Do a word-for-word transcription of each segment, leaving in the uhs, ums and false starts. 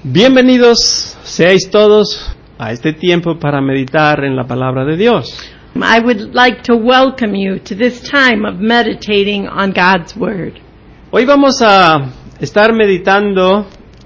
Bienvenidos seáis todos a este tiempo para meditar en la palabra de Dios. I would like to welcome you to this time of meditating on God's Word. Hoy vamos a estar meditando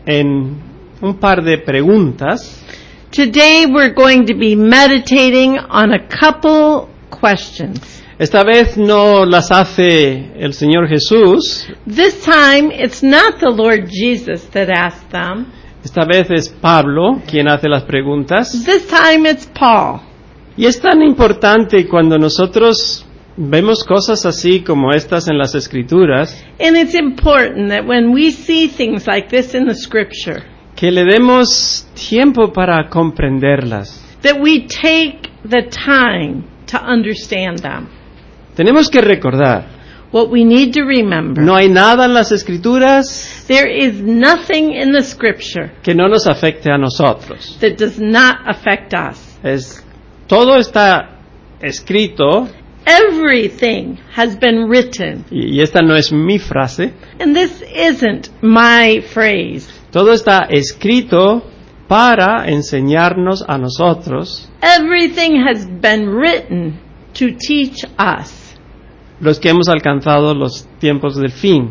en un par de preguntas. Today we're going to be meditating on a couple questions. Esta vez no las hace el Señor Jesús. This time it's not the Lord Jesus that asked them. Esta vez es Pablo quien hace las preguntas. This time it's Paul. Y es tan importante cuando nosotros vemos cosas así como estas en las Escrituras, And it's important that when we see things like this in the Scripture, que le demos tiempo para comprenderlas. that we take the time to understand them. Tenemos que recordar, What we need to remember, no hay nada en las Escrituras there is nothing in the Scripture que no nos afecte a nosotros. that does not affect us. Es, todo está escrito, Everything has been written, y, y esta no es mi frase, and this isn't my phrase. todo está escrito para enseñarnos a nosotros, Everything has been written to teach us, los que hemos alcanzado los tiempos del fin.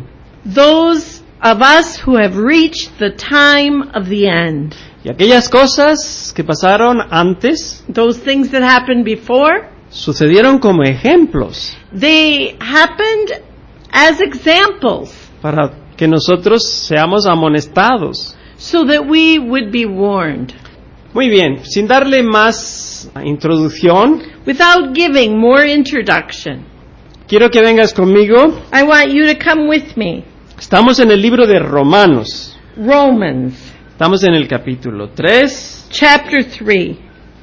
those of us who have reached the time of the end. Y aquellas cosas que pasaron antes Those things that happened before, sucedieron como ejemplos they happened as examples para que nosotros seamos amonestados. so that we would be warned. Muy bien, sin darle más introducción, Without giving more introduction, quiero que vengas conmigo. I want you to come with me. Estamos en el libro de Romanos. Romans Estamos en el capítulo tres. chapter three.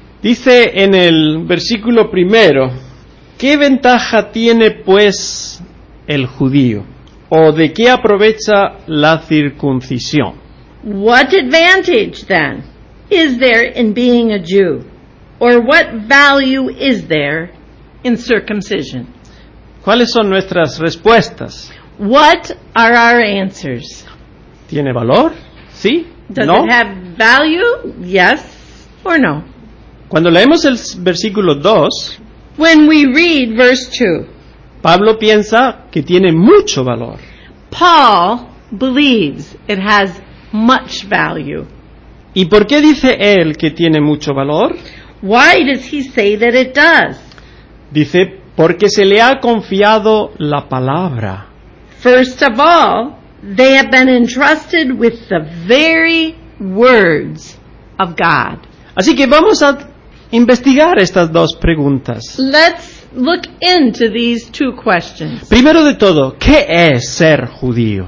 Dice en el versículo primero, ¿qué ventaja tiene pues el judío? ¿O de qué aprovecha la circuncisión? What advantage, then, is there in being a Jew? Or what value is there in circumcision? ¿Cuáles son nuestras respuestas? What are our answers? ¿Tiene valor? ¿Sí? Does ¿No? it have value? Yes or no? Cuando leemos el versículo dos, When we read verse two, Pablo piensa que tiene mucho valor. Paul believes it has much value. ¿Y por qué dice él que tiene mucho valor? Why does he say that it does? Dice, porque se le ha confiado la palabra. First of all, they have been entrusted with the very words of God. Así que vamos a investigar estas dos preguntas. Let's look into these two questions. Primero de todo, ¿qué es ser judío?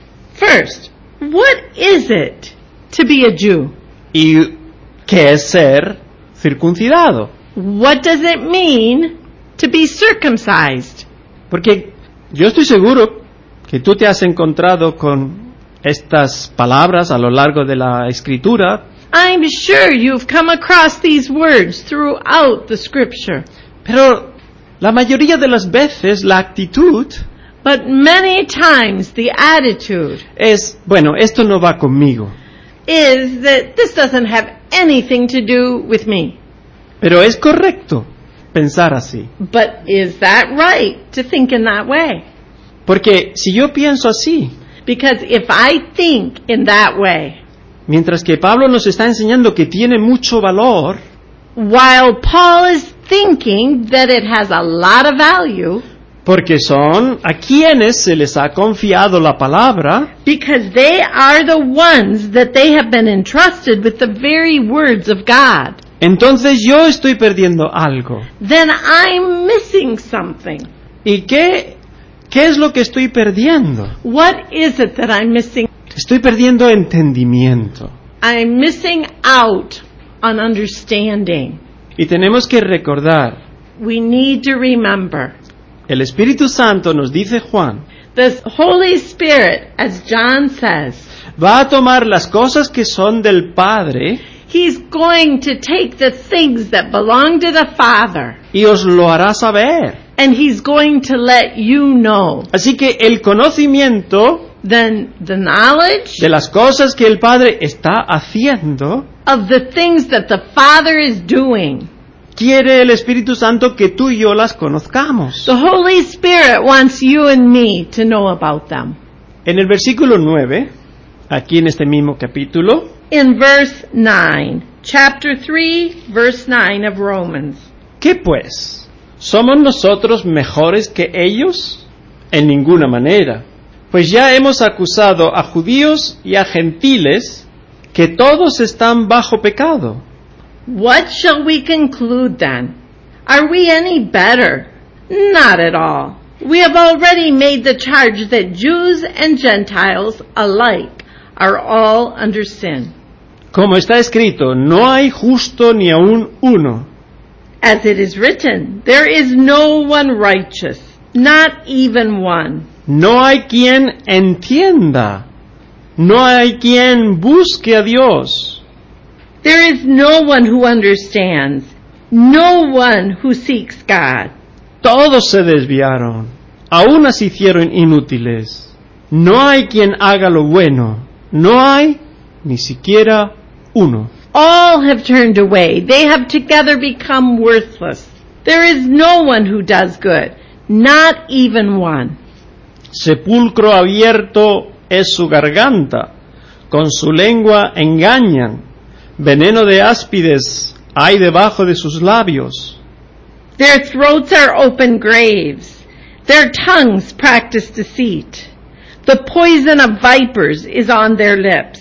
First, what is it to be a Jew? ¿Y qué es ser circuncidado? What does it mean to be circumcised? Porque yo estoy seguro que tú te has encontrado con estas palabras a lo largo de la Escritura, I'm sure you've come across these words throughout the Scripture. pero la mayoría de las veces la actitud But many times the attitude es, bueno, esto no va conmigo. is that this doesn't have anything to do with me. Pero es correcto pensar así. But is that right to think in that way? Porque si yo pienso así, Because if I think in that way, mientras que Pablo nos está enseñando que tiene mucho valor, while Paul is thinking that it has a lot of value, porque son a quienes se les ha confiado la palabra, because they are the ones that they have been entrusted with the very words of God, entonces yo estoy perdiendo algo. then I'm missing something. ¿Y qué, qué es lo que estoy perdiendo? What is it that I'm missing? Estoy perdiendo entendimiento. I'm missing out on understanding. Y tenemos que recordar, We need to remember el Espíritu Santo, nos dice Juan, the Holy Spirit, as John says, va a tomar las cosas que son del Padre He's going to take the things that belong to the Father, y os lo hará saber. and He's going to let you know. Así que el conocimiento then the knowledge de las cosas que el Padre está haciendo, of the things that the Father is doing. quiere el Espíritu Santo que tú y yo las conozcamos. The Holy Spirit wants you and me to know about them. En el versículo nueve, aquí en este mismo capítulo, In verse nine, chapter three, verse nine of Romans. ¿qué pues? ¿Somos nosotros mejores que ellos? En ninguna manera. Pues ya hemos acusado a judíos y a gentiles que todos están bajo pecado. What shall we conclude then? Are we any better? Not at all. We have already made the charge that Jews and Gentiles alike are all under sin. Como está escrito, no hay justo ni aun uno. As it is written, there is no one righteous, not even one. No hay quien entienda. No hay quien busque a Dios. There is no one who understands, no one who seeks God. Todos se desviaron, a una se hicieron inútiles. No hay quien haga lo bueno, no hay ni siquiera uno. All have turned away, they have together become worthless. There is no one who does good, not even one. Sepulcro abierto es su garganta, con su lengua engañan. Veneno de áspides hay debajo de sus labios. Their throats are open graves. Their tongues practice deceit. The poison of vipers is on their lips.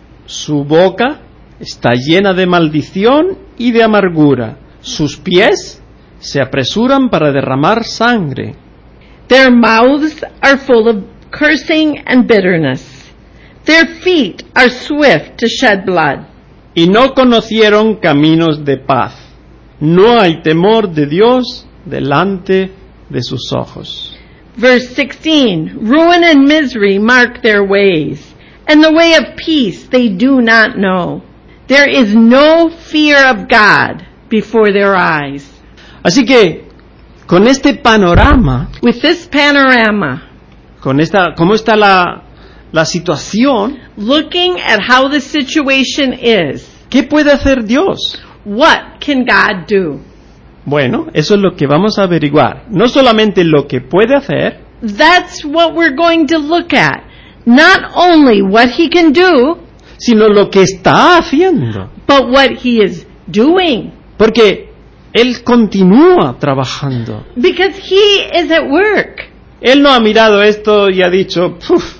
Su boca está llena de maldición y de amargura. Sus pies se apresuran para derramar sangre. Their mouths are full of cursing and bitterness. Their feet are swift to shed blood. Y no conocieron caminos de paz. No hay temor de Dios delante de sus ojos. Verse sixteen, ruin and misery mark their ways, and the way of peace they do not know. There is no fear of God before their eyes. Así que, con este panorama, With this panorama, con esta, cómo está la, la situación, looking at how the situation is, ¿qué puede hacer Dios? what can God do? Bueno, eso es lo que vamos a averiguar. No solamente lo que puede hacer, That's what we're going to look at. Not only what he can do, sino lo que está haciendo. but what he is doing. Porque Él continúa trabajando. Because he is at work. Él no ha mirado esto y ha dicho, "Puf,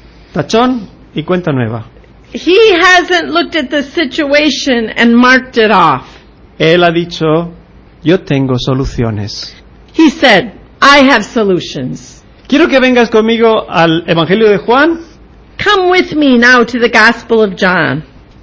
tachón y cuenta nueva". He hasn't looked at the situation and marked it off. Él ha dicho, yo tengo soluciones. He said, I have solutions. Quiero que vengas conmigo al Evangelio de Juan Come with me now to the Gospel of John.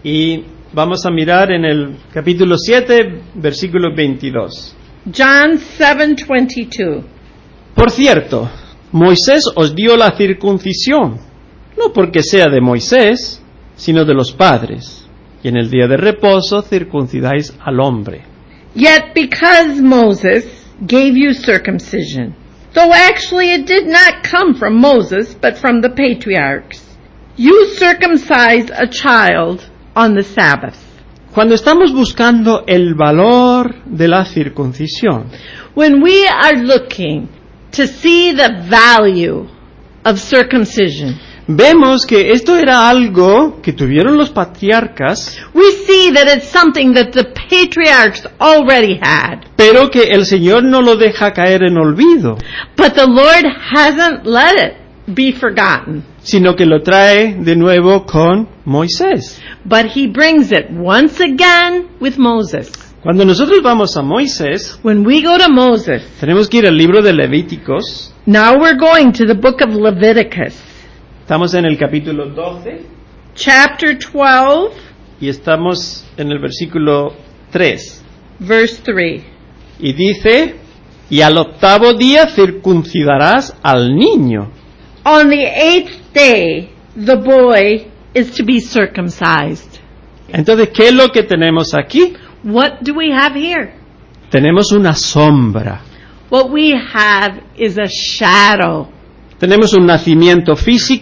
y vamos a mirar en el capítulo siete, versículo veintidós. John seven twenty-two. Por cierto, Moisés os dio la circuncisión, no porque sea de Moisés, sino de los padres, y en el día de reposo circuncidáis al hombre. Yet because Moses gave you circumcision, though actually it did not come from Moses, but from the patriarchs, you circumcise a child on the Sabbath. Cuando estamos buscando el valor de la circuncisión, When we are looking to see the value of circumcision, vemos que esto era algo que tuvieron los patriarcas, we see that it's something that the patriarchs already had. pero que el Señor no lo deja caer en olvido, But the Lord hasn't let it be forgotten. sino que lo trae de nuevo con Moisés. But he brings it once again with Moses. Cuando nosotros vamos a Moisés, When we go to Moses, tenemos que ir al libro de Levíticos. now we're going to the book of Leviticus, Estamos en el capítulo doce chapter twelve, y estamos en el versículo tres. verse three. Y dice, y al octavo día circuncidarás al niño. On the eighth day, the boy is to be circumcised. Entonces, ¿qué es lo que tenemos aquí? What do we have here? Tenemos una sombra. What we have is a shadow. Tenemos un nacimiento físico,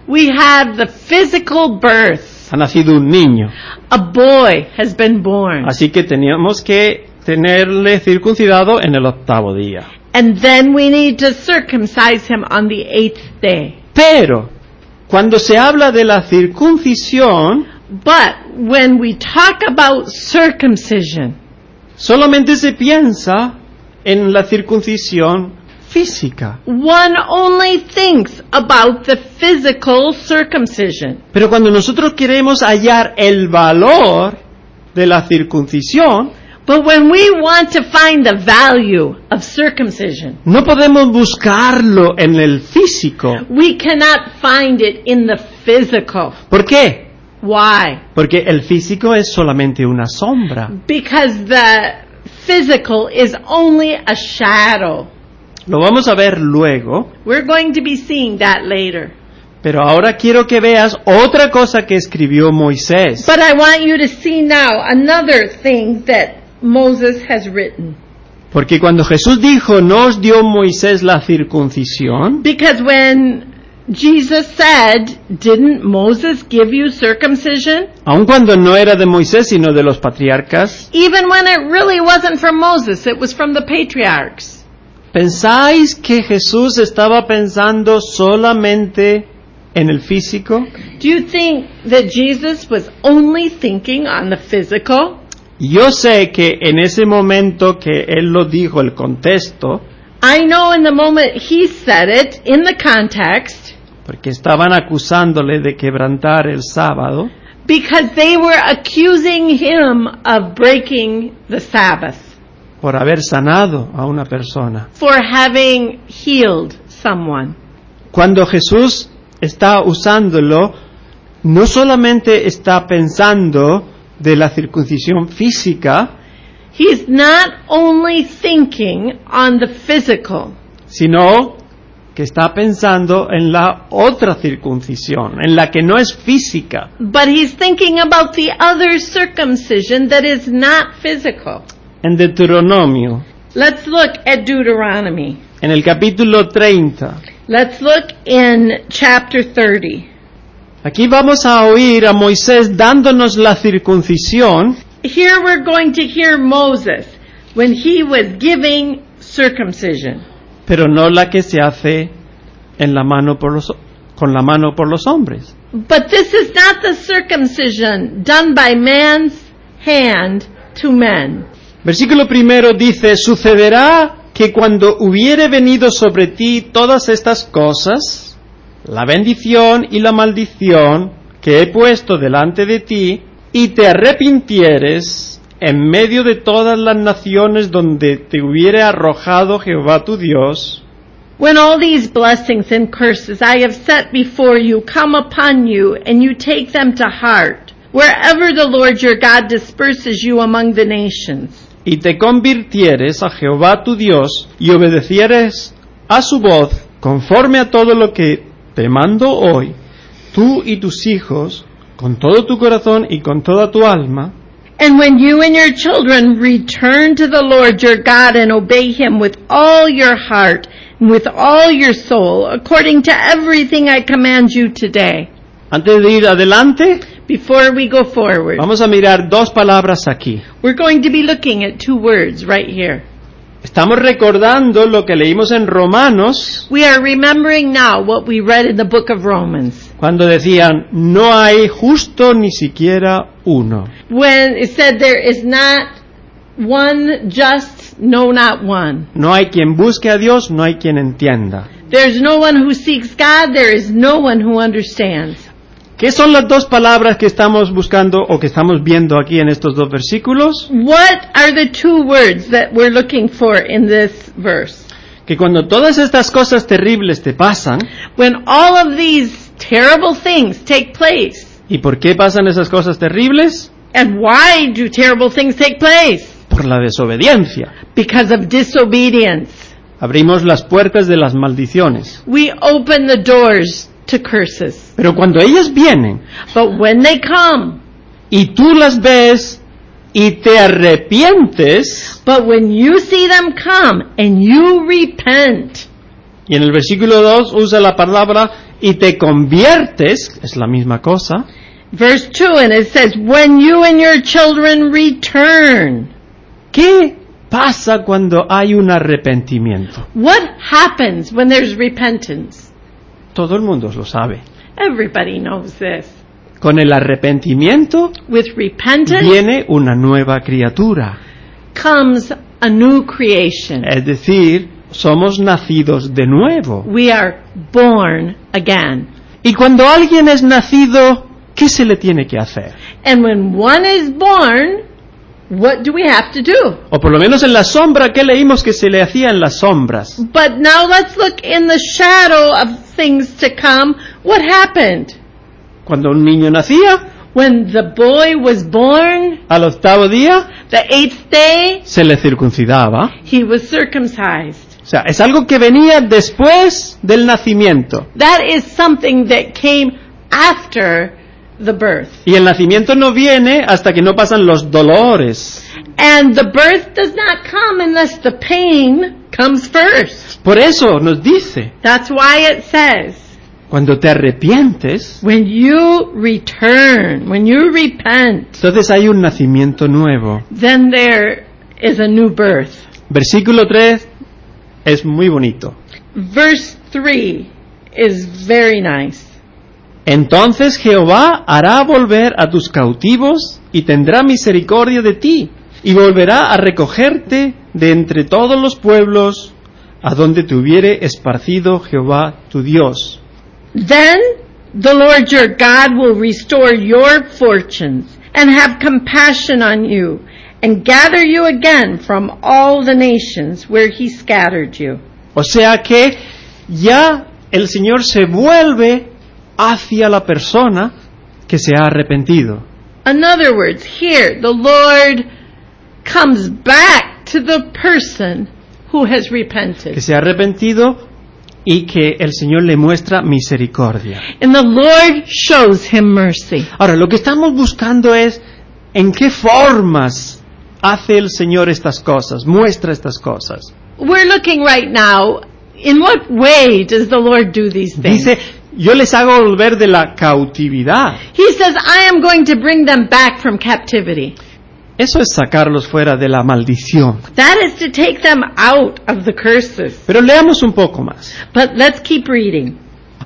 We have the physical birth. Ha nacido un niño. A boy has been born. Así que teníamos que tenerle circuncidado en el octavo día. And then we need to circumcise him on the eighth day. Pero, cuando se habla de la circuncisión, But when we talk about circumcision, solamente se piensa en la circuncisión física. one only thinks about the physical circumcision. Pero cuando nosotros queremos hallar el valor de la circuncisión, But when we want to find the value of circumcision, no podemos buscarlo en el físico. we cannot find it in the physical. ¿Por qué? Why? Porque el físico es solamente una sombra. Because the physical is only a shadow. Lo vamos a ver luego, We're going to be seeing that later. pero ahora quiero que veas otra cosa que escribió Moisés. But I want you to see now another thing that Moses has written. Porque cuando Jesús dijo, ¿no os dio Moisés la circuncisión? Because when Jesus said, didn't Moses give you circumcision? Aun cuando no era de Moisés, sino de los patriarcas. Even when it really wasn't from Moses, it was from the patriarchs. ¿Pensáis que Jesús estaba pensando solamente en el físico? Do you think that Jesus was only thinking on the physical? Yo sé que en ese momento que él lo dijo, el contexto, I know in the moment he said it, in the context, porque estaban acusándole de quebrantar el sábado, because they were accusing him of breaking the Sabbath, por haber sanado a una persona. for having healed someone. Cuando Jesús está usándolo, no solamente está pensando de la circuncisión física, He's not only thinking on the physical, sino que está pensando en la otra circuncisión, en la que no es física. but he's thinking about the other circumcision that is not physical. En Deuteronomio, Let's look at Deuteronomy. en el capítulo treinta, Let's look in chapter thirty. aquí vamos a oír a Moisés dándonos la circuncisión, Here we're going to hear Moses when he was giving circumcision, pero no la que se hace en la mano por los, con la mano por los hombres. but this is not the circumcision done by man's hand to men. Versículo primero dice, sucederá que cuando hubiere venido sobre ti todas estas cosas, la bendición y la maldición que he puesto delante de ti, y te arrepintieres en medio de todas las naciones donde te hubiere arrojado Jehová tu Dios, When all these blessings and curses I have set before you come upon you, and you take them to heart, wherever the Lord your God disperses you among the nations, y te convirtieres a Jehová tu Dios, y obedecieres a su voz, conforme a todo lo que te mando hoy, tú y tus hijos, con todo tu corazón y con toda tu alma, and when you and your children return to the Lord your God and obey him with all your heart and with all your soul, according to everything I command you today. antes de ir adelante, Before we go forward, vamos a mirar dos palabras aquí. we're going to be looking at two words right here. Estamos recordando lo que leímos en Romanos, We are remembering now what we read in the book of Romans, cuando decían, no hay justo ni siquiera uno. when it said there is not one just, no, not one. No hay quien busque a Dios, no hay quien entienda. There's no one who seeks God, there is no one who understands. ¿Qué son las dos palabras que estamos buscando o que estamos viendo aquí en estos dos versículos? What are the two words that we're looking for in this verse? Que cuando todas estas cosas terribles te pasan, When all of these terrible things take place, ¿y por qué pasan esas cosas terribles? and why do terrible things take place? Por la desobediencia. Because of disobedience. Abrimos las puertas de las maldiciones. We open the doors to curses. Pero cuando ellas vienen But when they come, y tú las ves y te arrepientes, but when you see them come and you repent, y en el versículo dos usa la palabra, y te conviertes, es la misma cosa. Verse two, and it says, when you and your children return. ¿Qué pasa cuando hay un arrepentimiento? What happens when there's repentance? Todo el mundo lo sabe. Everybody knows this. Con el arrepentimiento With repentance viene una nueva criatura. comes a new creation. Es decir, somos nacidos de nuevo. We are born again. Y cuando alguien es nacido, ¿qué se le tiene que hacer? And when one is born, what do we have to do? O por lo menos en la sombra, ¿qué leímos que se le hacía en las sombras? But now let's look in the shadow of things to come. What happened? Cuando un niño nacía, When the boy was born, al octavo día, the eighth day, se le circuncidaba. he was circumcised. O sea, es algo que venía después del nacimiento. That is something that came after the birth. Y el nacimiento no viene hasta que no pasan los dolores. And the birth does not come unless the pain comes first. Por eso nos dice, That's why it says, cuando te arrepientes, when you return, when you repent, entonces hay un nacimiento nuevo. then there is a new birth. Versículo tres es muy bonito. Verse three is very nice. Entonces Jehová hará volver a tus cautivos y tendrá misericordia de ti, y volverá a recogerte de entre todos los pueblos a donde te hubiere esparcido Jehová tu Dios. Then the Lord your God will restore your fortunes and have compassion on you and gather you again from all the nations where he scattered you. O sea que ya el Señor se vuelve hacia la persona que se ha arrepentido. In other words, here the Lord comes back to the person who has Que repented. se ha arrepentido y que el Señor le muestra misericordia. And the Lord shows him mercy. Ahora, lo que estamos buscando es en qué formas hace el Señor estas cosas, muestra estas cosas. We're looking right now, in what way does the Lord do these things? Dice, yo les hago volver de la cautividad. He says, I am going to bring them back from captivity. Eso es sacarlos fuera de la maldición. That is to take them out of the curses. Pero leamos un poco más. But let's keep reading.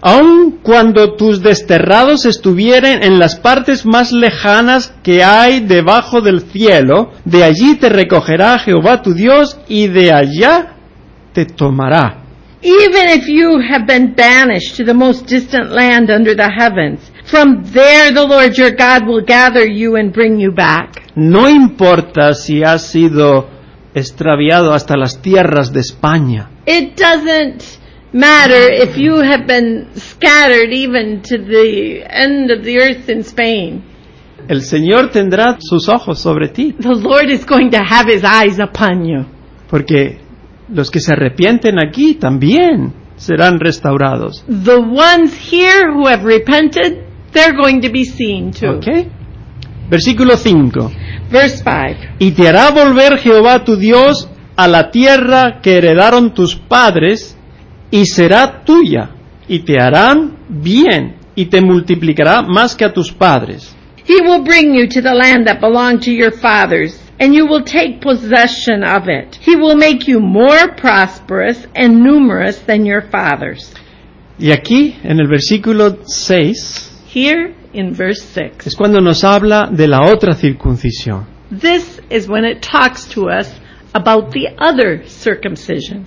Aun cuando tus desterrados estuvieren en las partes más lejanas que hay debajo del cielo, de allí te recogerá Jehová tu Dios y de allá te tomará. Even if you have been banished to the most distant land under the heavens, from there the Lord your God will gather you and bring you back. No importa si has sido extraviado hasta las tierras de España. It doesn't matter if you have been scattered even to the end of the earth in Spain. El Señor tendrá sus ojos sobre ti, The Lord is going to have his eyes upon you. porque los que se arrepienten aquí también serán restaurados. The ones here who have repented, they're going to be seen too. ¿Ok? Versículo cinco. Verse five. Y te hará volver Jehová tu Dios a la tierra que heredaron tus padres, y será tuya, y te harán bien, y te multiplicará más que a tus padres. He will bring you to the land that belonged to your fathers, and you will take possession of it. He will make you more prosperous and numerous than your fathers. Y aquí, en el versículo seis, Here in verse six. es cuando nos habla de la otra circuncisión. This is when it talks to us about the other circumcision.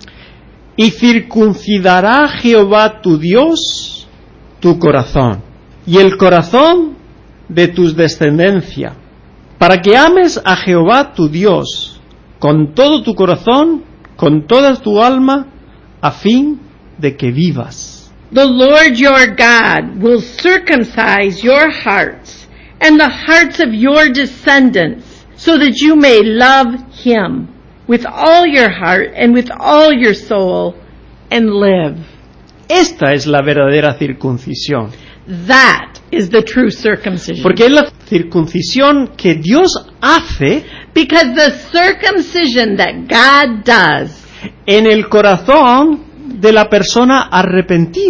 Y circuncidará Jehová tu Dios tu corazón, y el corazón de tus descendencia, para que ames a Jehová tu Dios con todo tu corazón, con toda tu alma, a fin de que vivas. The Lord your God will circumcise your hearts and the hearts of your descendants, so that you may love him with all your heart and with all your soul and live. Esta es la verdadera circuncisión, That is the true circumcision. porque es la circuncisión que Dios hace Because the circumcision that God does en el corazón de la persona arrepentida.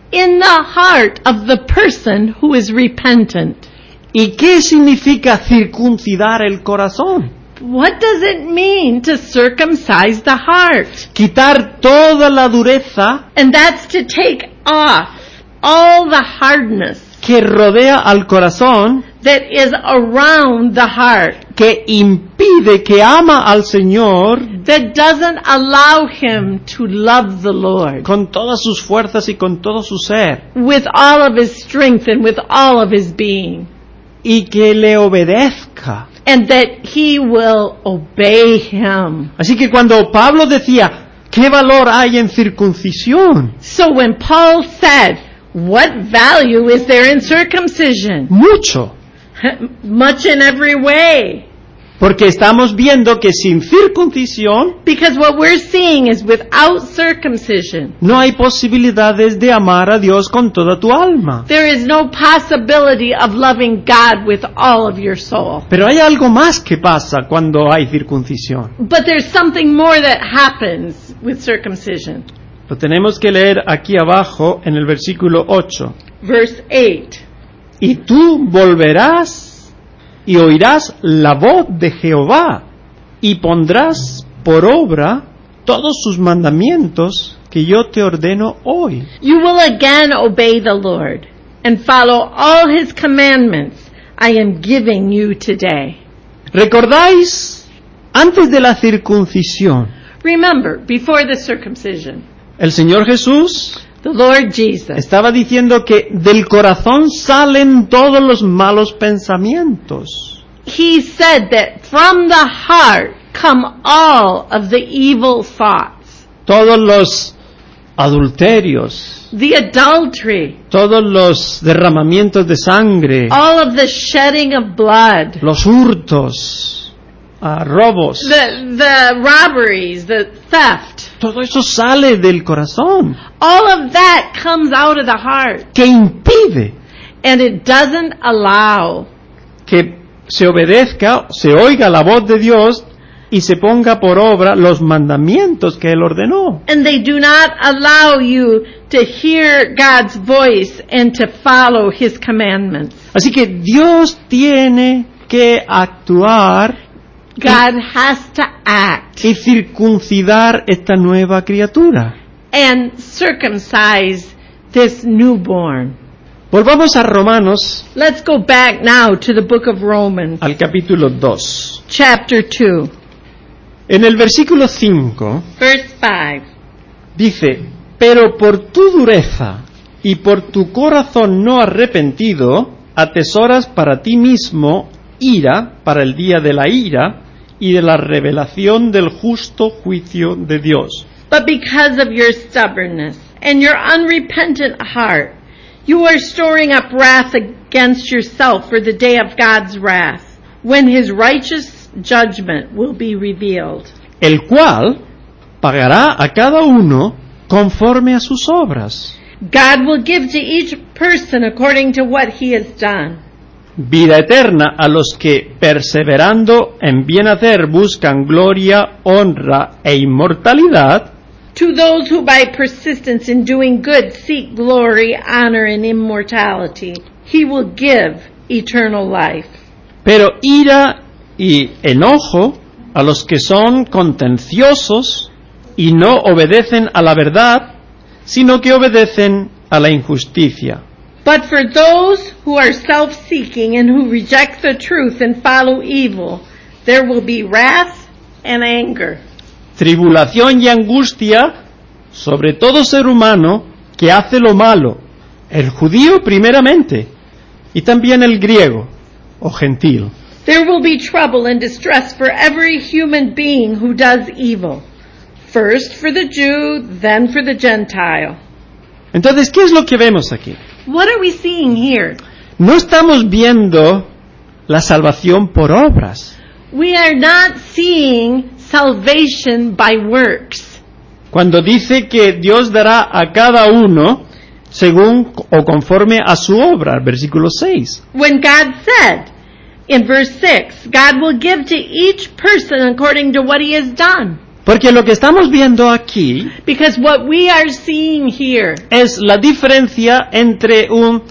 in the heart of the person who is repentant. ¿Y qué significa circuncidar el corazón? What does it mean to circumcise the heart? Quitar toda la dureza And that's to take off all the hardness que rodea al corazón, that is around the heart, que impide, que ama al Señor that doesn't allow him to love the Lord con todas sus fuerzas y con todo su ser, with all of his strength and with all of his being, y que le obedezca. and that he will obey him. Así que cuando Pablo decía, ¿qué valor hay en circuncisión? So when Paul said, what value is there in circumcision? Mucho. Much in every way. Porque estamos viendo que sin circuncisión Because what we're seeing is without circumcision, no hay posibilidades de amar a Dios con toda tu alma. there is no possibility of loving God with all of your soul. Pero hay algo más que pasa cuando hay circuncisión. But there's something more that happens with circumcision. Lo tenemos que leer aquí abajo en el versículo ocho. Verse eight. Y tú volverás y oirás la voz de Jehová y pondrás por obra todos sus mandamientos que yo te ordeno hoy. You will again obey the Lord and follow all his commandments I am giving you today. ¿Recordáis? Antes de la circuncisión, Remember, before the circumcision, el Señor Jesús the Lord Jesus, estaba diciendo que del corazón salen todos los malos pensamientos. he said that from the heart come all of the evil thoughts, Todos los adulterios, the adultery, todos los derramamientos de sangre, all of the shedding of blood, los hurtos, ah, robos, the, the robberies, the theft. todo eso sale del corazón, All of that comes out of the heart, que impide and it doesn't allow que se obedezca, se oiga la voz de Dios y se ponga por obra los mandamientos que Él ordenó. and they do not allow you to hear God's voice and to follow his commandments. Así que Dios tiene que actuar God has to act y circuncidar esta nueva criatura. and circumcise this newborn. Volvamos a Romanos, Let's go back now to the book of Romans, al capítulo dos. chapter two, En el versículo cinco verse five. dice, pero por tu dureza y por tu corazón no arrepentido, atesoras para ti mismo ira para el día de la ira y de la revelación del justo juicio de Dios. But because of your stubbornness and your unrepentant heart, you are storing up wrath against yourself for the day of God's wrath, when his righteous judgment will be revealed. El cual pagará a cada uno conforme a sus obras. God will give to each person according to what he has done. Vida eterna a los que, perseverando en bien hacer, buscan gloria, honra e inmortalidad, To those who by persistence in doing good seek glory, honor, and immortality, he will give eternal life. pero ira y enojo a los que son contenciosos y no obedecen a la verdad, sino que obedecen a la injusticia. But for those who are self-seeking and who reject the truth and follow evil, there will be wrath and anger. Tribulación y angustia sobre todo ser humano que hace lo malo, el judío primeramente, y también el griego o gentil. There will be trouble and distress for every human being who does evil. First for the Jew, then for the Gentile. Entonces, ¿qué es lo que vemos aquí? What are we seeing here? No estamos viendo la salvación por obras. We are not seeing salvation by works. Cuando dice que Dios dará a cada uno según o conforme a su obra, versículo seis. When God said in verse six, God will give to each person according to what he has done. Porque lo que estamos viendo aquí Because what we are seeing here es la diferencia entre un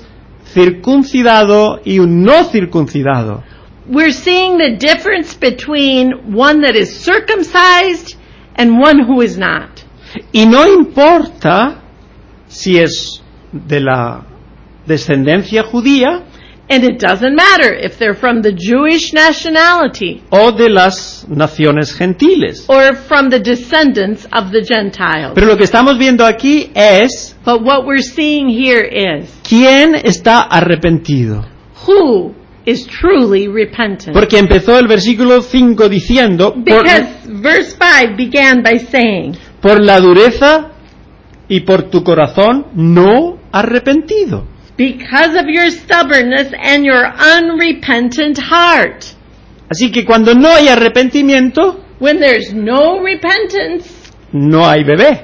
circuncidado y un no circuncidado. we're seeing the difference between one that is circumcised and one who is not. Y no importa si es de la descendencia judía And it doesn't matter if they're from the Jewish nationality o de las naciones gentiles. or from the descendants of the Gentiles. Pero lo que estamos viendo aquí es But what we're seeing here is quién está arrepentido. who is truly repentant. Porque empezó el versículo cinco diciendo, por, Because verse five began by saying, por la dureza y por tu corazón no arrepentido. because of your stubbornness and your unrepentant heart. Así que cuando no hay arrepentimiento, When there's no repentance, no hay bebé,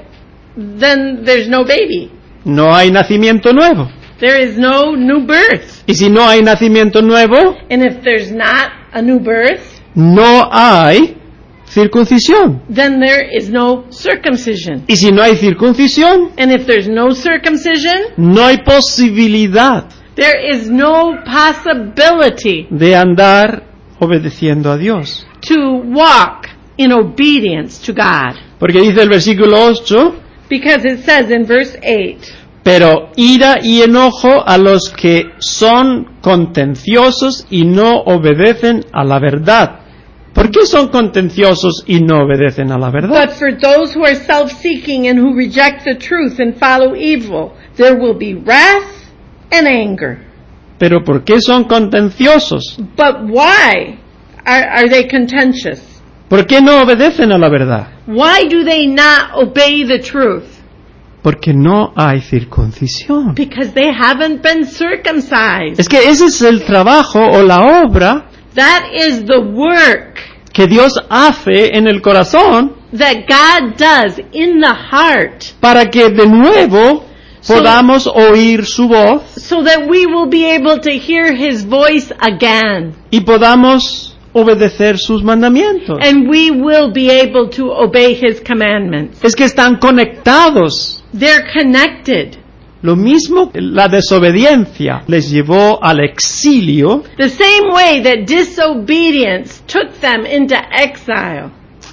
then there's no baby. no hay nacimiento nuevo. There is no new birth. Y si no hay nacimiento nuevo, And if there's not a new birth, no hay circuncisión. then there is no circumcision. Y si no hay circuncisión, And if there's no circumcision, no hay posibilidad there is no possibility de andar obedeciendo a Dios. to walk in obedience to God. Porque dice el versículo ocho, Because it says in verse eight, pero ira y enojo a los que son contenciosos y no obedecen a la verdad. ¿Por qué son contenciosos y no obedecen a la verdad? but for those who are self-seeking and who reject the truth and follow evil, there will be wrath and anger. Pero ¿por qué son contenciosos? But why are, are they contentious? ¿Por qué no obedecen a la verdad? Why do they not obey the truth? Porque no hay circuncisión. Because they haven't been circumcised. Es que ese es el trabajo o la obra That is the work que Dios hace en el corazón that God does in the heart para que de nuevo So- podamos oír su voz so that we will be able to hear His voice again. y podamos obedecer sus mandamientos. And we will be able to obey His commandments. Es que están conectados. They're connected. Lo mismo, la desobediencia les llevó al exilio, The same way that disobedience took them into exile,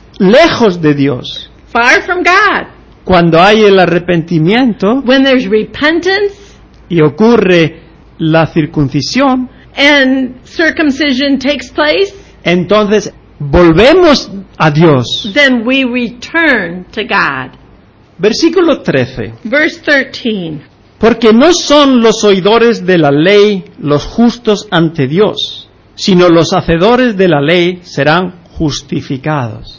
lejos de Dios. far from God. Cuando hay el arrepentimiento When there's repentance y ocurre la circuncisión, and circumcision takes place, entonces volvemos a Dios. then we return to God. Versículo trece. Verse thirteen. Porque no son los oidores de la ley los justos ante Dios, sino los hacedores de la ley serán justificados.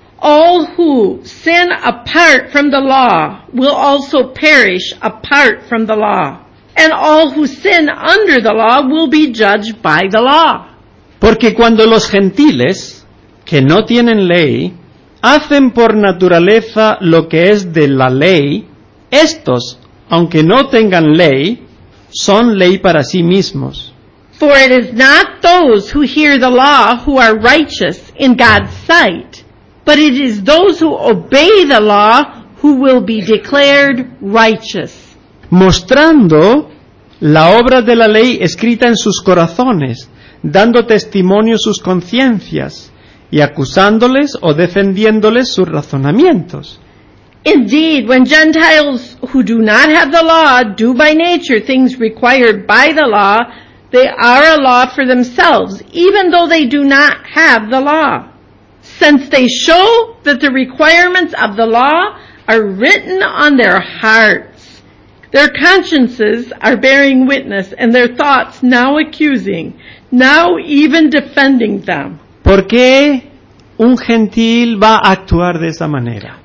All who sin apart from the law will also perish apart from the law. And all who sin under the law will be judged by the law. Porque cuando los gentiles, que no tienen ley, hacen por naturaleza lo que es de la ley, estos, aunque no tengan ley, son ley para sí mismos. For it is not those who hear the law who are righteous in God's sight, but it is those who obey the law who will be declared righteous. Mostrando la obra de la ley escrita en sus corazones, dando testimonio sus conciencias, y acusándoles o defendiéndoles sus razonamientos. Indeed, when Gentiles who do not have the law do by nature things required by the law, they are a law for themselves, even though they do not have the law. Since they show that the requirements of the law are written on their hearts, their consciences are bearing witness, and their thoughts now accusing, now even defending them. ¿Por qué un gentil va a actuar de esa manera?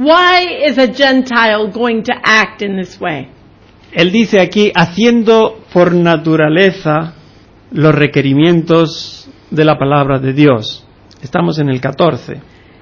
Why is a Gentile going to act in this way? Él dice aquí, haciendo por naturaleza los requerimientos de la palabra de Dios. Estamos en el catorce.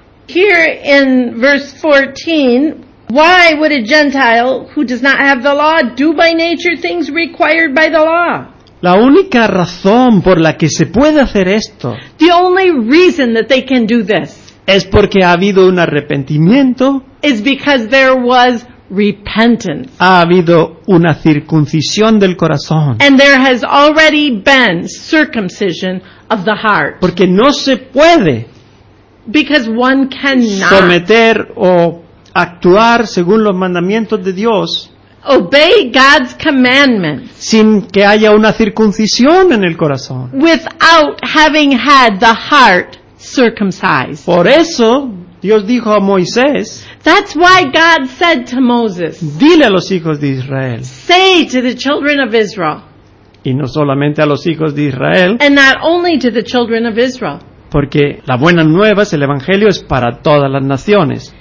Here in verse fourteen, why would a Gentile who does not have the law do by nature things required by the law? La única razón por la que se puede hacer esto The only reason that they can do this es porque ha habido un arrepentimiento, is because there was repentance. ha habido una circuncisión del corazón. And there has already been circumcision of the heart. Porque no se puede Because one cannot someter o actuar según los mandamientos de Dios obey God's commandments sin que haya una circuncisión en el corazón. without having had the heart circumcised. Por eso Dios dijo a Moisés, That's why God said to Moses, dile a los hijos de Israel, say to the children of Israel, y no solamente a los hijos de Israel, and not only to the children of Israel, porque la buena nueva, el evangelio, es para todas las naciones.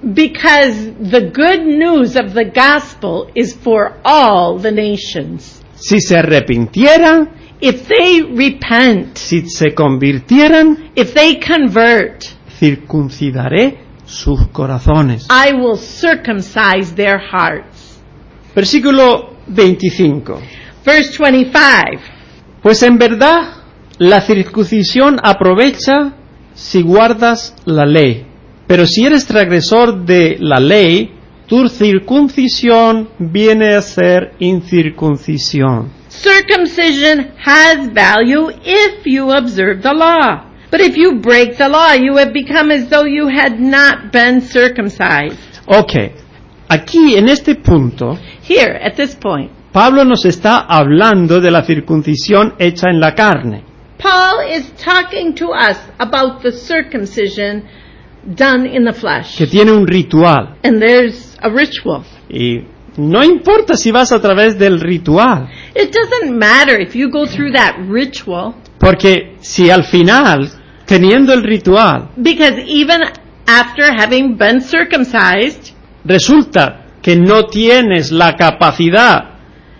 because the good news of the gospel is for all the nations. Si se arrepintieran, If they repent, si se convirtieran, if they convert, circuncidaré sus corazones. I will circumcise their hearts. Versículo veinticinco. Verse twenty-five. Pues en verdad, la circuncisión aprovecha si guardas la ley. Pero si eres transgresor de la ley, tu circuncisión viene a ser incircuncisión. Circumcision has value if you observe the law. But if you break the law, you have become as though you had not been circumcised. Ok, aquí en este punto, Here, at this point, Pablo nos está hablando de la circuncisión hecha en la carne. Paul is talking to us about the circumcision done in the flesh. Que tiene un ritual. And there's a ritual. Y no importa si vas a través del ritual, It doesn't matter if you go through that ritual, porque si al final, teniendo el ritual, because even after having been circumcised, resulta que no tienes la capacidad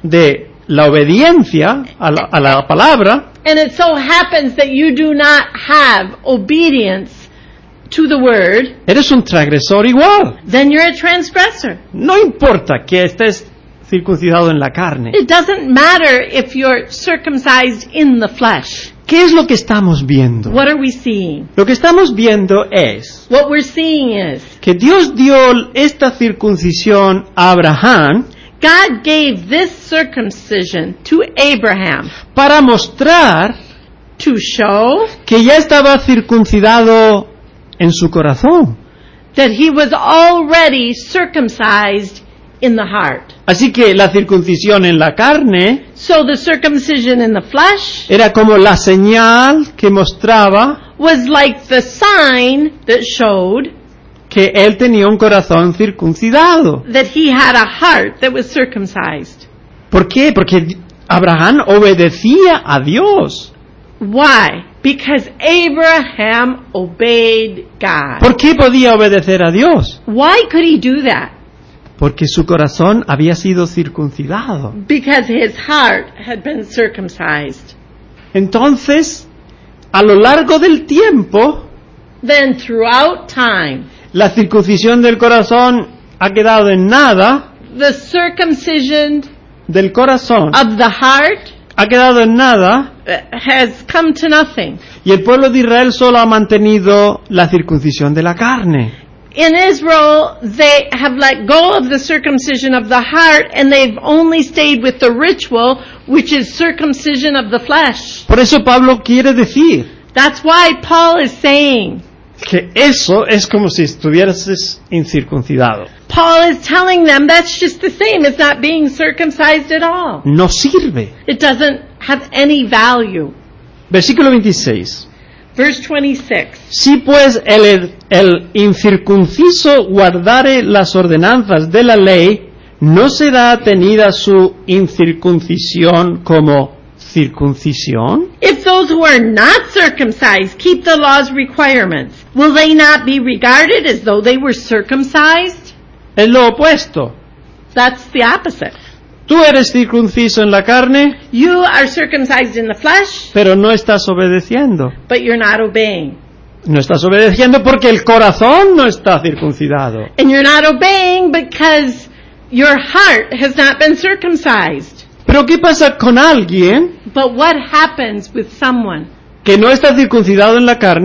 de la obediencia a la, a la palabra, and it so happens that you do not have obedience to the word, eres un transgresor igual. then you're a transgressor. No importa que estés circuncidado en la carne. It doesn't matter if you're circumcised in the flesh. ¿Qué es lo que estamos viendo? What are we seeing? Lo que estamos viendo es What we're seeing is que Dios dio esta circuncisión a Abraham God gave this circumcision to Abraham para mostrar to show que ya estaba circuncidado en su corazón. that he was already circumcised in the heart. Así que la circuncisión en la carne So the circumcision in the flesh era como la señal que mostraba was like the sign that showed que él tenía un corazón circuncidado. that he had a heart that was circumcised. ¿Por qué? Porque Abraham obedecía a Dios. Why? Because Abraham obeyed God. ¿Por qué podía obedecer a Dios? Why could he do that? Porque su corazón había sido circuncidado. Because his heart had been circumcised. Entonces, a lo largo del tiempo, Then throughout time, la circuncisión del corazón ha quedado en nada, the circumcision del corazón of the heart ha quedado en nada, has come to nothing. y el pueblo de Israel solo ha mantenido la circuncisión de la carne. In Israel, they have let go of the circumcision of the heart and they've only stayed with the ritual, which is circumcision of the flesh. Por eso Pablo quiere decir That's why Paul is saying, que eso es como si estuvieras incircuncidado. Paul is telling them that's just the same as not being circumcised at all. No sirve. It doesn't have any value. Versículo veintiséis. Verse twenty-six. Si pues el, el incircunciso guardare las ordenanzas de la ley, ¿no será tenida su incircuncisión como circuncisión? If those who are not circumcised keep the law's requirements, will they not be regarded as though they were circumcised? Es lo opuesto. That's the opposite. Tú eres circunciso en la carne, You are circumcised in the flesh, pero no estás obedeciendo. but you're not obeying. No estás obedeciendo porque el corazón no está circuncidado. And you're not obeying because your heart has not been circumcised. Pero ¿qué pasa con alguien But what happens with someone que no está circuncidado en la carne,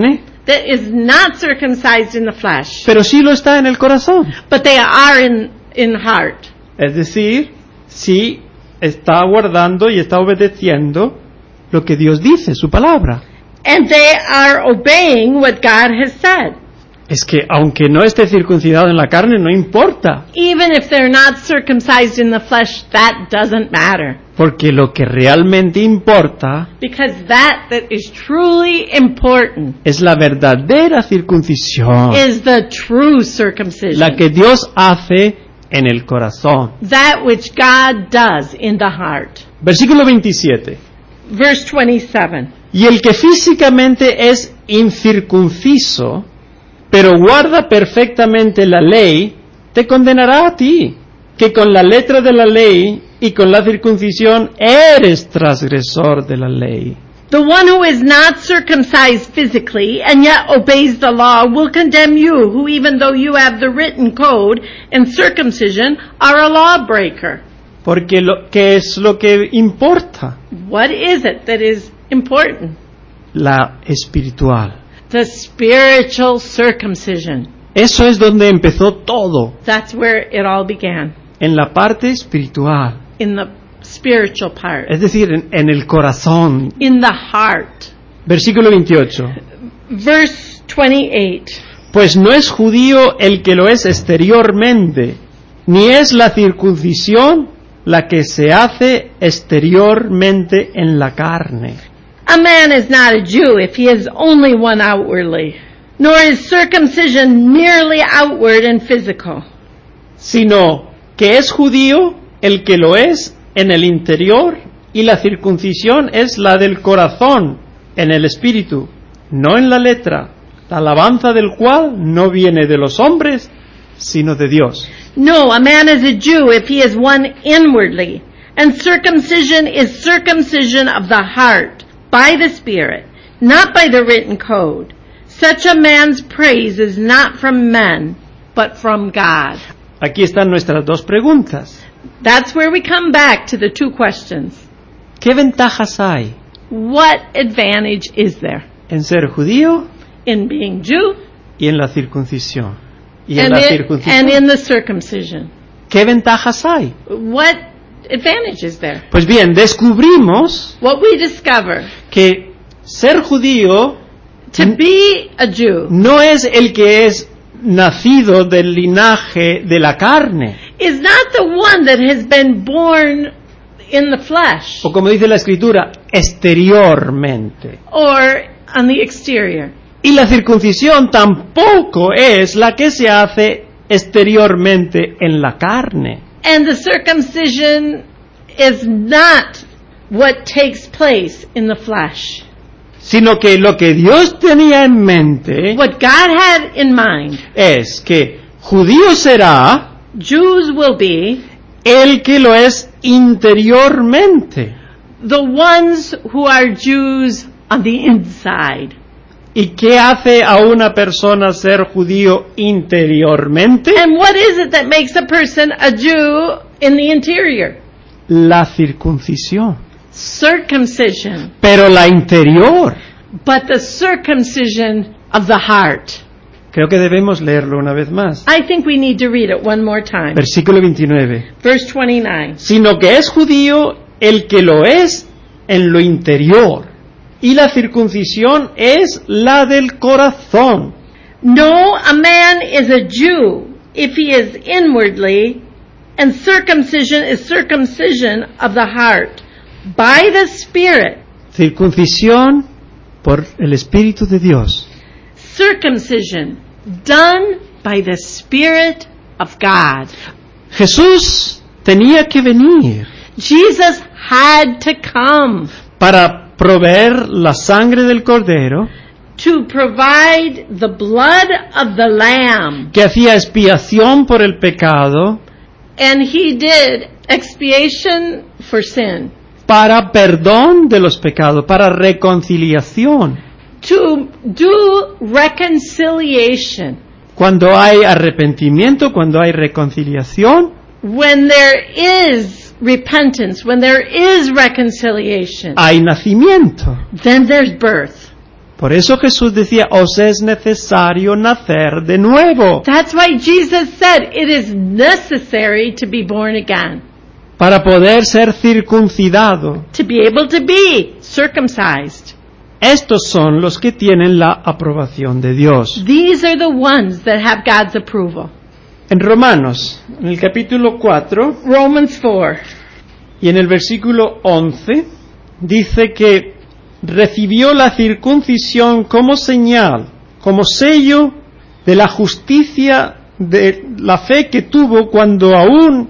that is not circumcised in the flesh, pero sí lo está en el corazón. but they are in, in heart. Es decir, sí está guardando y está obedeciendo lo que Dios dice, su palabra. And they are obeying what God has said. Es que aunque no esté circuncidado en la carne, no importa, Even if they're not circumcised in the flesh, that doesn't matter. porque lo que realmente importa Because that that is truly important es la verdadera circuncisión, is the true circumcision. la que Dios hace en el corazón. That which God does in the heart. Versículo veintisiete. Verse twenty-seven. Y el que físicamente es incircunciso, pero guarda perfectamente la ley, te condenará a ti, que con la letra de la ley y con la circuncisión eres transgresor de la ley. The one who is not circumcised physically and yet obeys the law will condemn you, who even though you have the written code and circumcision are a lawbreaker. Porque lo que es lo que importa, What is it that is important? la espiritual. The spiritual circumcision. Eso es donde empezó todo, That's where it all began, en la parte espiritual, in the spiritual part, es decir, en, en el corazón. in the heart. Versículo veintiocho. Verse twenty-eight. Pues no es judío el que lo es exteriormente, ni es la circuncisión la que se hace exteriormente en la carne. A man is not a Jew if he is only one outwardly, nor is circumcision merely outward and physical. Sino que es judío el que lo es en el interior, y la circuncisión es la del corazón, en el espíritu, no en la letra, la alabanza del cual no viene de los hombres, sino de Dios. No, a man is a Jew if he is one inwardly, and circumcision is circumcision of the heart, by the Spirit, not by the written code. Such a man's praise is not from men, but from God. Aquí están nuestras dos preguntas. That's where we come back to the two questions. ¿Qué ventajas hay What advantage is there en ser judío in being Jew y en la circuncisión? Y en and la in, circuncisión, and in the circumcision? ¿qué ventajas hay? What advantage is there? Pues bien, descubrimos What we discover, que ser judío to be a Jew no es el que es nacido del linaje de la carne, is not the one that has been born in the flesh o como dice la escritura, exteriormente. or on the exterior. Y la circuncisión tampoco es la que se hace exteriormente en la carne. And the circumcision is not what takes place in the flesh. Sino que lo que Dios tenía en mente What God had in mind, es que judío será Jews will be el que lo es interiormente. the ones who are Jews on the inside. ¿Y qué hace a una persona ser judío interiormente? And what is it that makes a person a Jew in the interior? La circuncisión. Circumcision. Pero la interior. But the circumcision of the heart. Creo que debemos leerlo una vez más. I think we need to read it one more time. Versículo veintinueve. Verse twenty-nine. Sino que es judío el que lo es en lo interior, y la circuncisión es la del corazón. No, a man is a Jew if he is inwardly, and circumcision is circumcision of the heart, by the Spirit. Circuncisión por el Espíritu de Dios. Circumcision done by the Spirit of God. Jesús tenía que venir Jesus had to come para proveer la sangre del Cordero to provide the blood of the Lamb. que hacía expiación por el pecado, And he did expiation for sin. para perdón de los pecados, para reconciliación. To do reconciliation. Cuando hay arrepentimiento, cuando hay reconciliación, When there is repentance, when there is reconciliation, hay nacimiento. then there's birth. Por eso Jesús decía, os es necesario nacer de nuevo. That's why Jesus said it is necessary to be born again, Para poder ser circuncidado. to be able to be circumcised. Estos son los que tienen la aprobación de Dios. These are the ones that have God's approval. En Romanos, en el capítulo cuatro Romans four. y en el versículo once, dice que recibió la circuncisión como señal, como sello de la justicia de la fe que tuvo cuando aún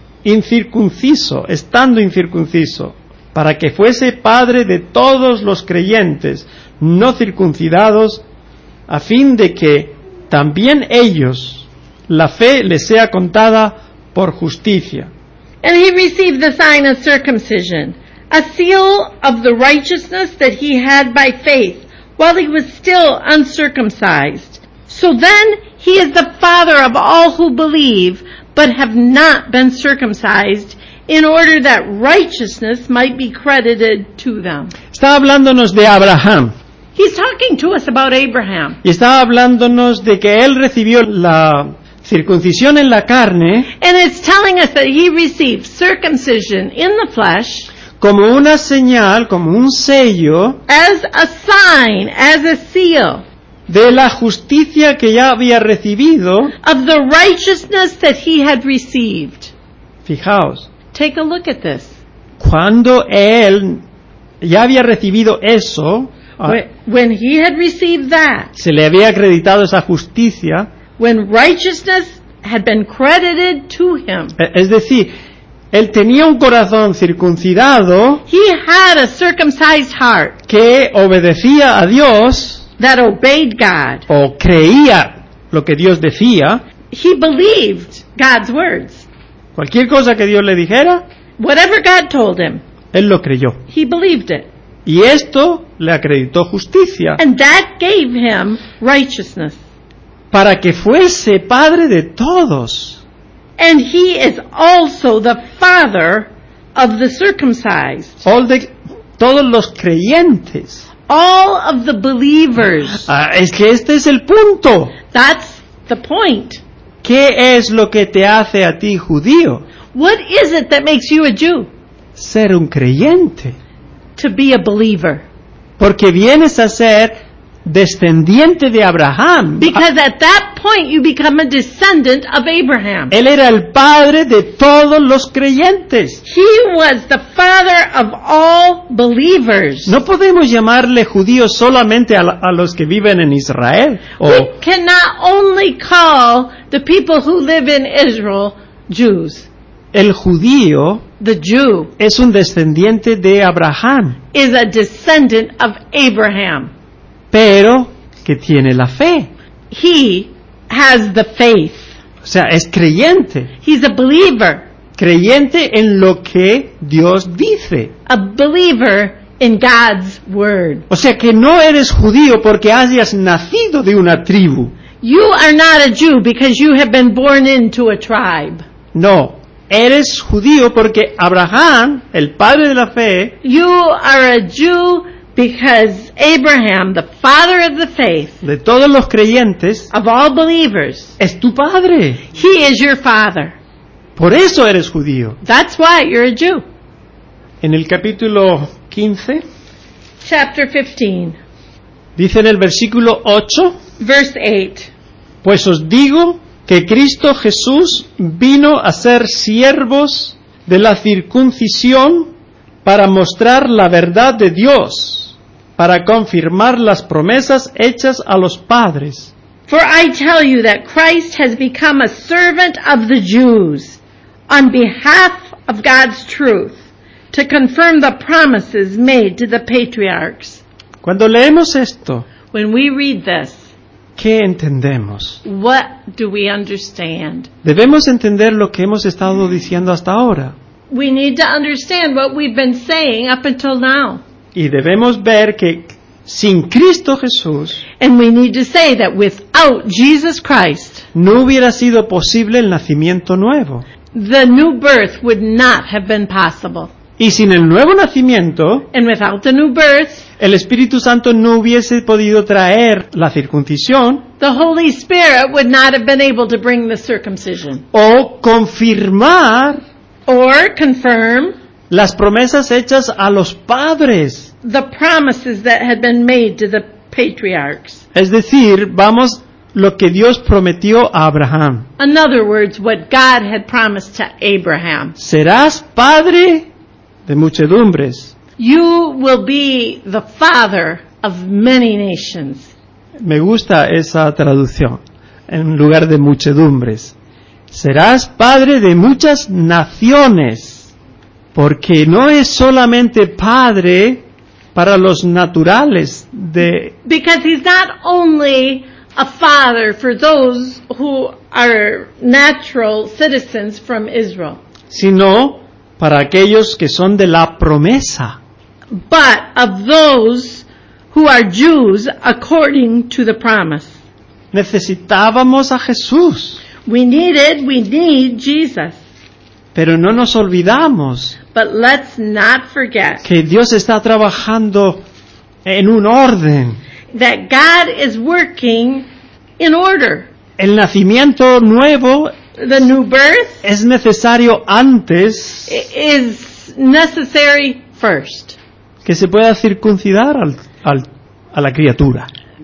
incircunciso, estando incircunciso, para que fuese padre de todos los creyentes no circuncidados, a fin de que también ellos la fe les sea contada por justicia. And he received the sign of circumcision, a seal of the righteousness that he had by faith, while he was still uncircumcised. So then he is the father of all who believe, but have not been circumcised, in order that righteousness might be credited to them. Está hablándonos de Abraham, He's talking to us about Abraham. y está hablándonos de que él recibió la circuncisión en la carne And it's telling us that he received circumcision in the flesh como una señal, como un sello as a sign, as a seal de la justicia que ya había recibido. of the righteousness that he had received. Fijaos, Take a look at this. cuando él ya había recibido eso, ah, When, when he had received that, se le había acreditado esa justicia, when righteousness had been credited to him, e- es decir, él tenía un corazón circuncidado he had a circumcised heart que obedecía a Dios that obeyed God. o creía lo que Dios decía. He believed God's words. Cualquier cosa que Dios le dijera, Whatever God told him, él lo creyó. he believed it. Y esto le acreditó justicia And that gave him righteousness. para que fuese padre de todos. And he is also the father of the circumcised. All de, todos los creyentes. All of the believers. Ah, es que este es el punto. That's the point. ¿Qué es lo que te hace a ti judío? What is it that makes you a Jew? Ser un creyente. To be a believer. Porque vienes a ser descendiente de Abraham. Because at that point you become a descendant of Abraham. Él era el padre de todos los creyentes. He was the father of all believers. No podemos llamarle judíos solamente a, la- a los que viven en Israel. O, We cannot only call the people who live in Israel Jews. el judío The Jew es un descendiente de Abraham, is a descendant of Abraham. pero que tiene la fe. He has the faith. O sea, es creyente. He's a believer. Creyente en lo que Dios dice. A believer in God's word. O sea, que no eres judío porque hayas nacido de una tribu. You are not a Jew because you have been born into a tribe. No. Eres judío porque Abraham, el padre de la fe, You are a Jew because Abraham, the father of the faith, de todos los creyentes, of all believers, es tu padre. he is your father. Por eso eres judío. That's why you're a Jew. En el capítulo quince, Chapter fifteen, dice en el versículo ocho, verse eight. pues os digo que Cristo Jesús vino a ser siervos de la circuncisión para mostrar la verdad de Dios, para confirmar las promesas hechas a los padres. For I tell you that Christ has become a servant of the Jews on behalf of God's truth to confirm the promises made to the patriarchs. Cuando leemos esto, When we read this, ¿qué entendemos? what do we understand? Debemos entender lo que hemos estado diciendo hasta ahora. We need to understand what we've been saying up until now. Y debemos ver que sin Cristo Jesús And we need to say that without Jesus Christ, no hubiera sido posible el nacimiento nuevo. the new birth would not have been possible. Y sin el nuevo nacimiento, and without the new birth, el Espíritu Santo no hubiese podido traer la circuncisión the Holy Spirit would not have been able to bring the circumcision o confirmar or confirm las promesas hechas a los padres. the promises that had been made to the patriarchs. Es decir, vamos, lo que Dios prometió a Abraham. In other words, what God had promised to Abraham. Serás padre de muchedumbres. You will be the father of many nations. Me gusta esa traducción, en lugar de muchedumbres. Serás padre de muchas naciones, porque no es solamente padre para los naturales de... Because he's not only a father for those who are natural citizens from Israel, sino para aquellos que son de la promesa. but of those who are Jews according to the promise. Necesitábamos a Jesús, We needed, we need Jesus. pero no nos olvidamos But let's not forget que Dios está trabajando en un orden. that God is working in order. El nacimiento nuevo The new birth es necesario antes is necessary first. que se pueda circuncidar al, al, a la criatura.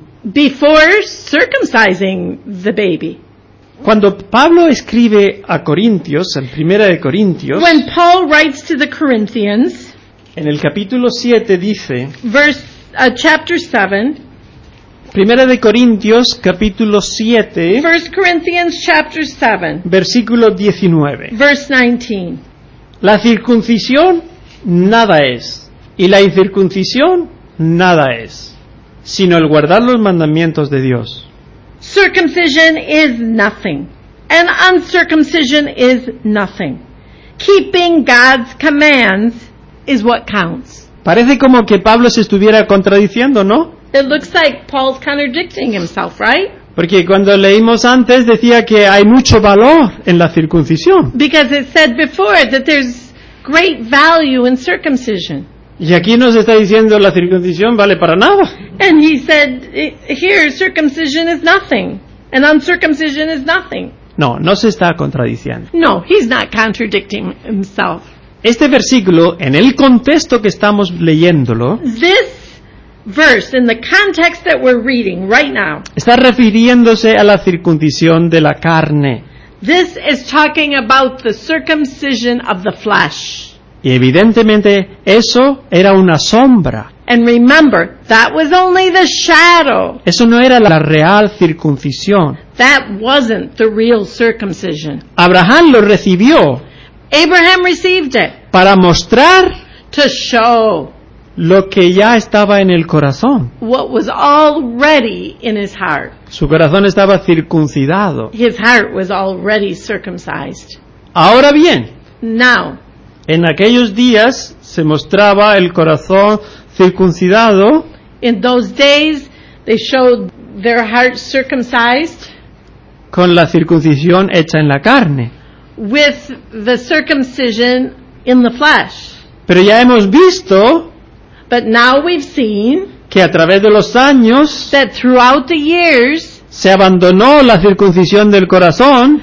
Before circumcising the baby. Cuando Pablo escribe a Corintios, en Primera de Corintios, When Paul writes to the Corinthians, en el capítulo siete dice, verse uh, chapter seven, Primera de Corintios, capítulo siete, First Corinthians chapter seven, versículo diecinueve. verse nineteen. La circuncisión nada es, y la incircuncisión nada es, sino el guardar los mandamientos de Dios. Circumcision is nothing, and uncircumcision is nothing. Keeping God's commands is what counts. Parece como que Pablo se estuviera contradiciendo, ¿no? It looks like Paul's contradicting himself, right? Porque cuando leímos antes decía que hay mucho valor en la circuncisión. Because it said before that there's great value in circumcision. Y aquí nos está diciendo la circuncisión vale para nada. And he said, here, circumcision is nothing, and uncircumcision is nothing. No, no se está contradiciendo. No, he's not contradicting himself. Este versículo, en el contexto que estamos leyéndolo, This verse, in the context that we're reading right now, está refiriéndose a la circuncisión de la carne. this is talking about the circumcision of the flesh. Y evidentemente eso era una sombra. And remember, that was only the shadow. Eso no era la real circuncisión. That wasn't the real circumcision. Abraham lo recibió Abraham received it para mostrar to show lo que ya estaba en el corazón. what was already in his heart. Su corazón estaba circuncidado. His heart was already circumcised. Ahora bien, Now, en aquellos días se mostraba el corazón circuncidado in those days, they showed their hearts circumcised con la circuncisión hecha en la carne. with the circumcision in the flesh. Pero ya hemos visto But now we've seen que a través de los años that throughout the years, se abandonó la circuncisión del corazón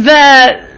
the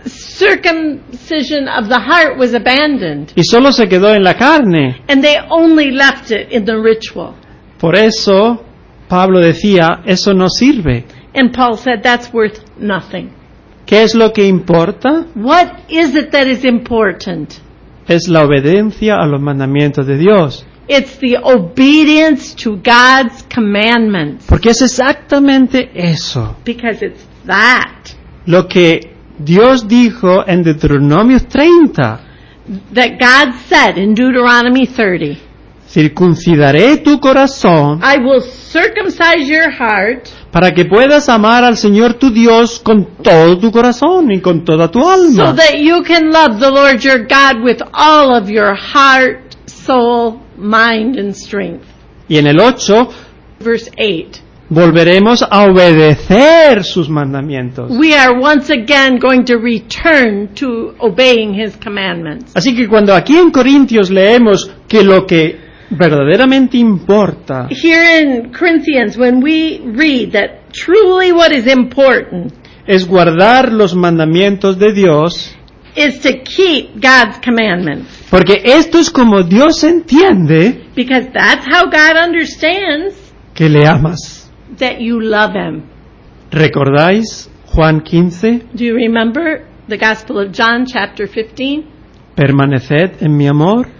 circumcision of the heart was abandoned, y solo se quedó en la carne. and they only left it in the ritual. Por eso Pablo decía, eso no sirve. And Paul said that's worth nothing. ¿Qué es lo que importa? What is it that is important? Es la obediencia a los mandamientos de Dios. It's the obedience to God's commandments. Porque es exactamente eso. Because it's that. Lo que Dios dijo en Deuteronomio treinta. That God said in Deuteronomy thirty. Circuncidaré tu corazón I will circumcise your heart para que puedas amar al Señor tu Dios con todo tu corazón y con toda tu so alma. that you can love the Lord your God with all of your heart, soul, mind, and strength. Y en el ocho, Verse eight. volveremos a obedecer sus mandamientos. We are once again going to return to obeying His commandments. Así que cuando aquí en Corintios leemos que lo que verdaderamente importa Here in Corinthians, when we read that truly what is important es guardar los mandamientos de Dios, is to keep God's commandments, porque esto es como Dios entiende because that's how God understands que le amas. that you love Him. ¿Recordáis Juan quince? Do you remember the Gospel of John, chapter fifteen? Permaneced en mi amor.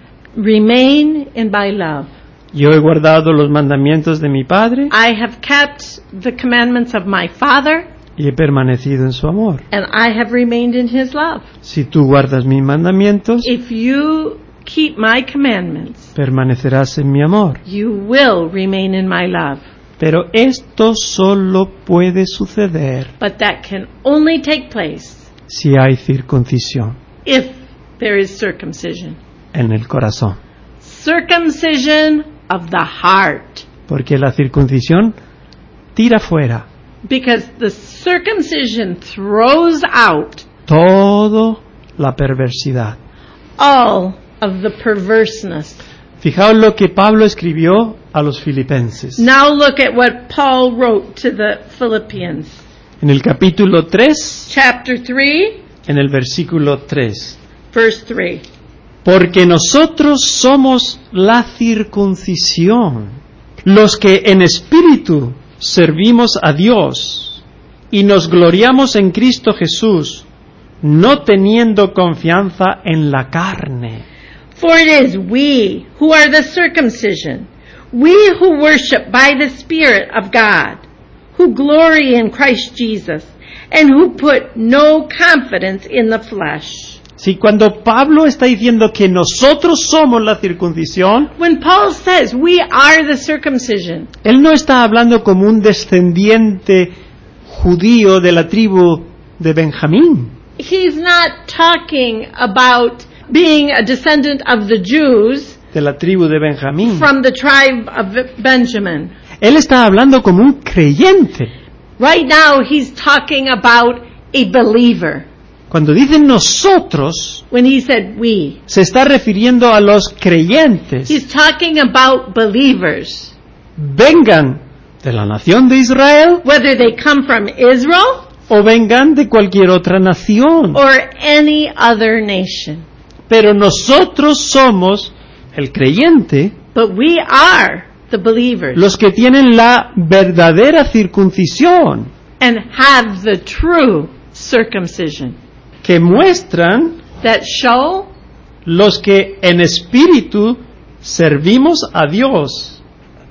Remain in my love. Yo he guardado los mandamientos de mi Padre I have kept the commandments of my Father, y he permanecido en su amor. and I have remained in His love. Si tú guardas mis mandamientos, If you keep my commandments, permanecerás en mi amor. you will remain in my love. Pero esto solo puede suceder But that can only take place si hay circuncisión if there is circumcision. en el corazón. Circumcision of the heart. Porque la circuncisión tira fuera Because the circumcision throws out toda la perversidad. all of the perverseness. Fijaos lo que Pablo escribió a los filipenses. Now look at what Paul wrote to the Philippians. En el capítulo tres, Chapter three, en el versículo tres. verse three. Porque nosotros somos la circuncisión, los que en espíritu servimos a Dios y nos gloriamos en Cristo Jesús, no teniendo confianza en la carne. For it is we who are the circumcision, we who worship by the Spirit of God, who glory in Christ Jesus, and who put no confidence in the flesh. Si cuando Pablo está diciendo que nosotros somos la circuncisión, When Paul says we are the circumcision, él no está hablando como un descendiente judío de la tribu de Benjamín. he's not talking about being a descendant of the Jews de la tribu de Benjamín. from the tribe of Benjamin. Él está hablando como un creyente. Right now he's talking about a believer. Cuando dice nosotros, When he said we, se está refiriendo a los creyentes. he's talking about believers. Vengan de la nación de Israel Whether they come from Israel o vengan de cualquier otra nación. or any other nation. Pero nosotros somos el creyente, But we are the believers los que tienen la verdadera circuncisión, and have the true circumcision que muestran that show los que en espíritu servimos a Dios.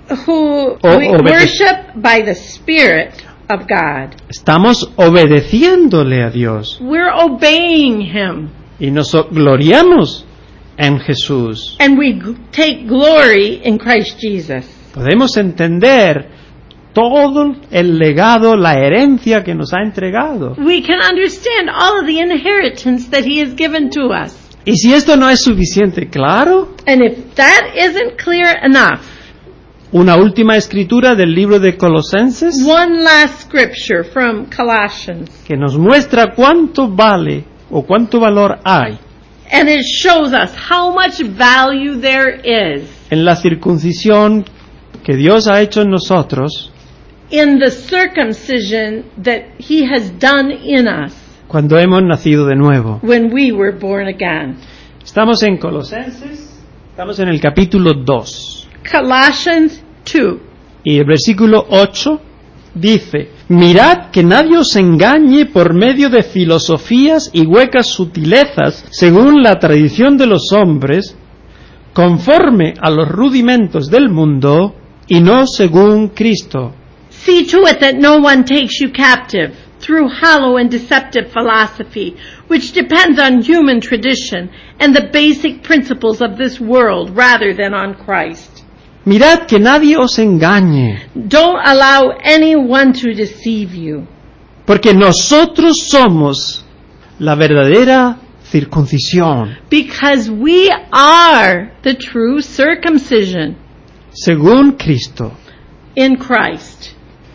who O- we obede- worship by the Spirit of God. Estamos obedeciéndole a Dios We're obeying Him, y nos gloriamos en Jesús. and we g- take glory in Christ Jesus. Podemos entender todo el legado, la herencia que nos ha entregado. We can understand all of the inheritance that He has given to us. Y si esto no es suficiente claro, And if that isn't clear enough, una última escritura del libro de Colosenses one last scripture from Colossians, que nos muestra cuánto vale o cuánto valor hay and it shows us how much value there is en la circuncisión que Dios ha hecho en nosotros in the circumcision that He has done in us cuando hemos nacido de nuevo. when we were born again. Estamos en Colosenses, estamos en el capítulo dos. Colossians two, Y el versículo ocho dice: mirad que nadie os engañe por medio de filosofías y huecas sutilezas, según la tradición de los hombres, conforme a los rudimentos del mundo, y no según Cristo. see to it that no one takes you captive through hollow and deceptive philosophy, which depends on human tradition and the basic principles of this world rather than on Christ. Mirad que nadie os engañe, Don't allow anyone to deceive you, porque nosotros somos la verdadera circuncisión, because we are the true circumcision según Cristo. in Christ.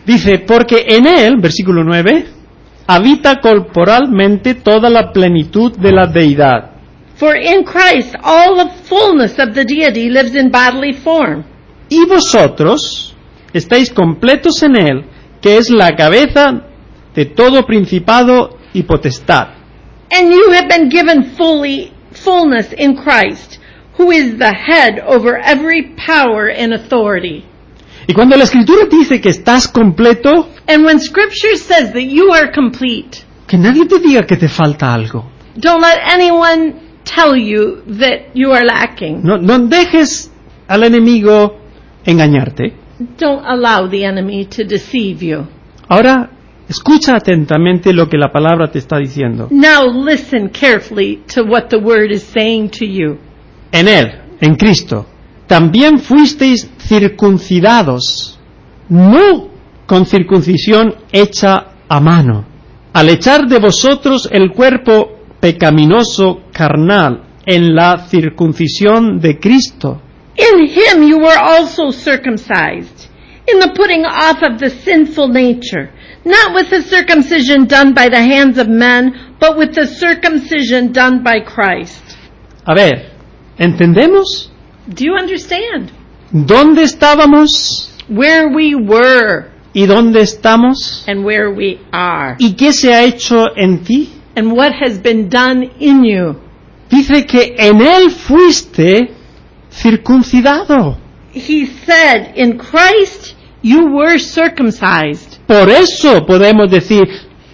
Dice, porque en él, versículo nueve, habita corporalmente toda la plenitud de la deidad. For in Christ all the fullness of the deity lives in bodily form. Y vosotros estáis completos en él, que es la cabeza de todo principado y potestad. And you have been given fully fullness in Christ, who is the head over every power and authority. Y cuando la Escritura dice que estás completo, And when Scripture says that you are complete, que nadie te diga que te falta algo. don't let anyone tell you that you are lacking. No, no dejes al enemigo engañarte. Don't allow the enemy to deceive you. Ahora, escucha atentamente lo que la palabra te está diciendo. Now listen carefully to what the word is saying to you. En él, en Cristo, también fuisteis circuncidados, no con circuncisión hecha a mano, al echar de vosotros el cuerpo pecaminoso carnal en la circuncisión de Cristo. In him you were also circumcised, in the putting off of the sinful nature, not with the circumcision done by the hands of men, but with the circumcision done by Christ. A ver, ¿entendemos? Do you understand? ¿Dónde estábamos Where we were y dónde estamos? and where we are, ¿Y qué se ha hecho en ti? and what has been done in you. Dice que en él fuiste circuncidado. He said, in Christ you were circumcised. Por eso podemos decir,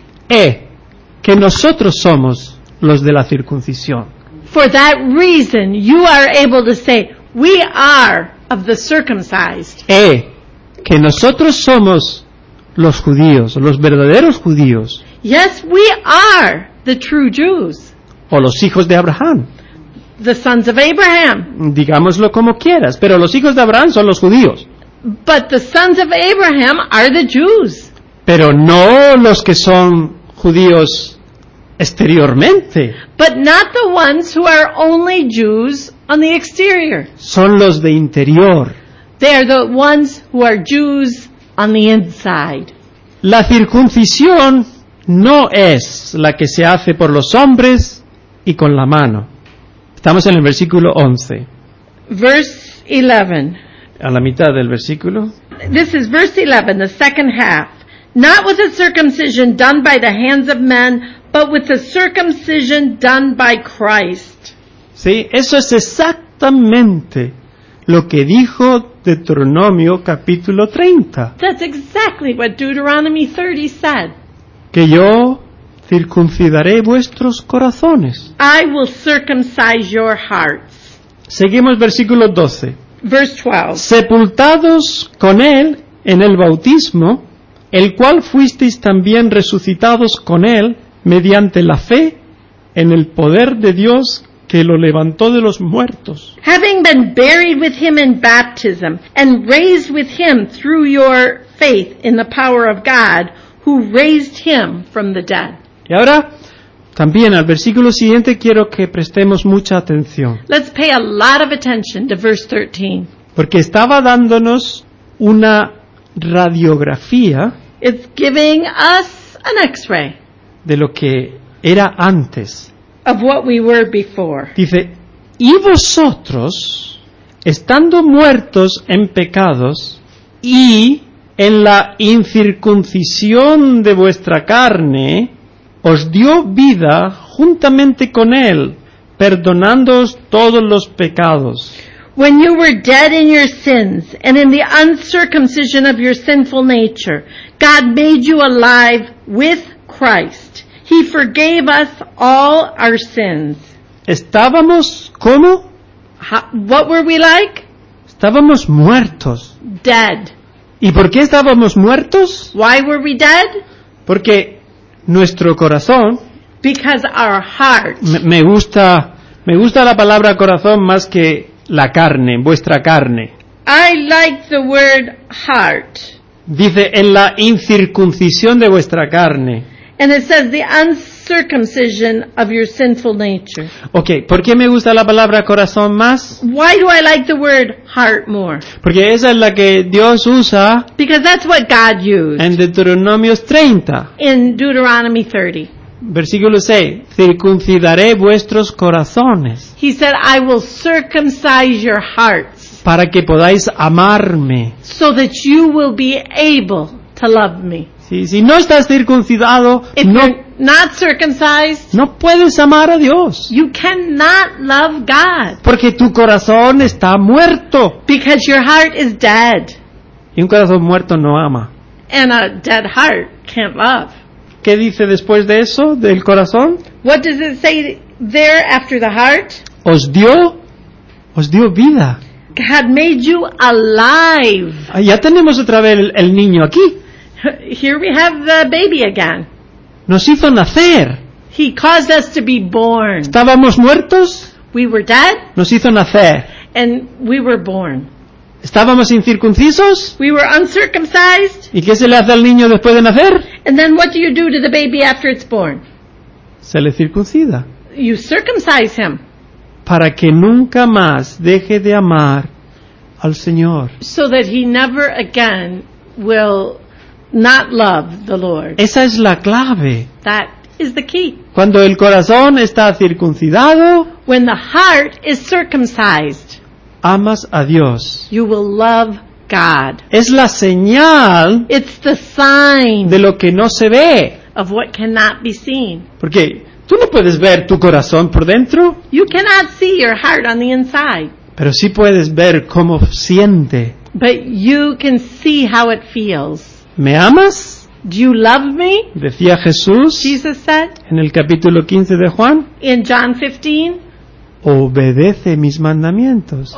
eh, que nosotros somos los de la circuncisión. For that reason you are able to say, we are of the circumcised. Eh, que nosotros somos los judíos, los verdaderos judíos, Yes, we are the true Jews, o los hijos de Abraham. the sons of Abraham. Digámoslo como quieras, pero los hijos de Abraham son los judíos, But the sons of Abraham are the Jews. pero no los que son judíos exteriormente, But not the ones who are only Jews on the exterior. son los de interior. They are the ones who are Jews on the inside. La circuncisión no es la que se hace por los hombres y con la mano. Estamos en el versículo once. Verse eleven. A la mitad del versículo. This is verse eleven, the second half. Not with the circumcision done by the hands of men, but with the circumcision done by Christ. Sí, eso es exactamente lo que dijo Deuteronomio capítulo treinta. That's exactly what Deuteronomy thirty said. Que yo circuncidaré vuestros corazones. I will circumcise your hearts. Seguimos versículo doce. Verse twelve. Sepultados con él en el bautismo, el cual fuisteis también resucitados con él mediante la fe en el poder de Dios que lo levantó de los muertos. Having been buried with him in baptism, and raised with him through your faith in the power of God, who raised him from the dead. Y ahora, también al versículo siguiente quiero que prestemos mucha atención, Let's pay a lot of attention to verse thirteen. porque estaba dándonos una radiografía It's giving us an x-ray de lo que era antes. of what we were before. Dice, y vosotros, estando muertos en pecados y en la incircuncisión de vuestra carne, os dio vida juntamente con él, perdonándoos todos los pecados. When you were dead in your sins and in the uncircumcision of your sinful nature, God made you alive with Christ. He forgave us all our sins. Estábamos, ¿cómo? How, what were we like? Estábamos muertos. Dead. ¿Y por qué estábamos muertos? Why were we dead? Porque nuestro corazón, Because our heart, me, me gusta, me gusta la palabra corazón más que la carne, vuestra carne. I like the word heart. Dice, en la incircuncisión de vuestra carne. And it says the circumcision of your sinful nature. Ok, ¿por qué me gusta la palabra corazón más? Why do I like the word heart more? Porque esa es la que Dios usa Because that's what God used en Deuteronomios treinta, in Deuteronomy thirty. versículo seis. Circuncidaré vuestros corazones He said, I will circumcise your hearts para que podáis amarme. so that you will be able to love me. Si, si no estás circuncidado, If no, you're not circumcised, no puedes amar a Dios. you cannot love God Porque tu corazón está muerto. because your heart is dead. Y un corazón muerto no ama. And a dead heart can't love. ¿Qué dice después de eso, del corazón? What does it say there after the heart? Os dio, os dio vida. God made you alive. Ah, ya tenemos otra vez el, el niño aquí. Here we have the baby again. Nos hizo nacer. He caused us to be born. Estábamos muertos, We were dead nos hizo nacer. and we were born. Estábamos incircuncisos. We were uncircumcised. ¿Y qué se le hace al niño después de nacer? And then what do you do to the baby after it's born? Se le circuncida. You circumcise him Para que nunca más deje de amar al Señor. so that he never again will not love the Lord. Esa es la clave. That is the key. Cuando el corazón está circuncidado, When the heart is circumcised, amas a Dios. you will love God. Es la señal It's the sign de lo que no se ve. of what cannot be seen. Porque tú no puedes ver tu corazón por dentro, You cannot see your heart on the inside, pero sí puedes ver cómo siente. but you can see how it feels. ¿Me amas? Do you love me? Decía Jesús Jesus said en el capítulo quince de Juan. in John fifteen, Obedece mis mandamientos.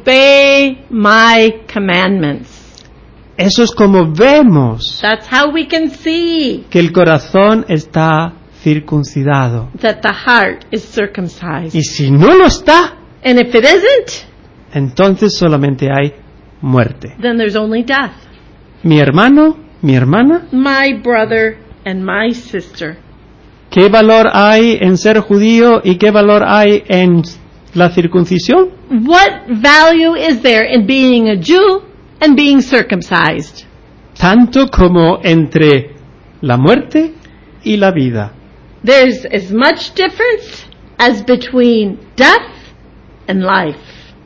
obey my commandments. Eso es como vemos That's how we can see que el corazón está circuncidado. that the heart is circumcised. Y si no lo está, And if it isn't, entonces solamente hay muerte. then there's only death. Mi hermano, mi hermana, My brother and my sister. ¿qué valor hay en ser judío y qué valor hay en la circuncisión? What value is there in being a Jew and being circumcised? Tanto como entre la muerte y la vida. There's as much difference as between death and life.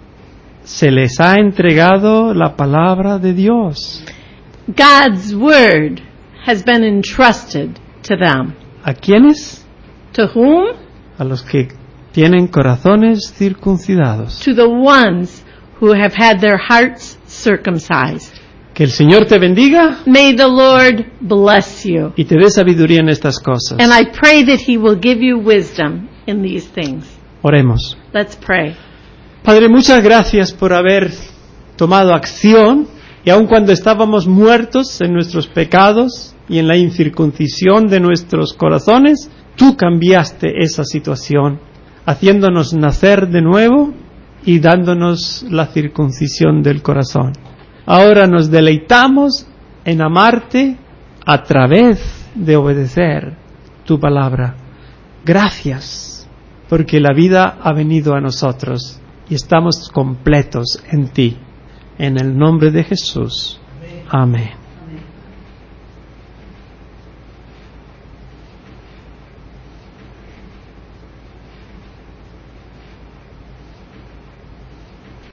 Se les ha entregado la palabra de Dios. God's word has been entrusted to them. ¿A quiénes? To whom? A los que tienen corazones circuncidados. To the ones who have had their hearts circumcised. Que el Señor te bendiga May the Lord bless you. y te dé sabiduría en estas cosas. And I pray that He will give you wisdom in these things. Oremos. Let's pray. Padre, muchas gracias por haber tomado acción y aun cuando estábamos muertos en nuestros pecados y en la incircuncisión de nuestros corazones, tú cambiaste esa situación, haciéndonos nacer de nuevo y dándonos la circuncisión del corazón. Ahora nos deleitamos en amarte a través de obedecer tu palabra. Gracias, porque la vida ha venido a nosotros y estamos completos en ti. En el nombre de Jesús. Amén.